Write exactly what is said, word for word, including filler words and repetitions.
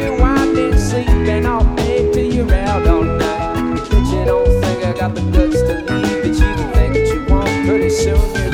rewinding, sleeping all day till you're out all night. But you don't think I got the guts to leave, but you can think what you want, pretty soon you're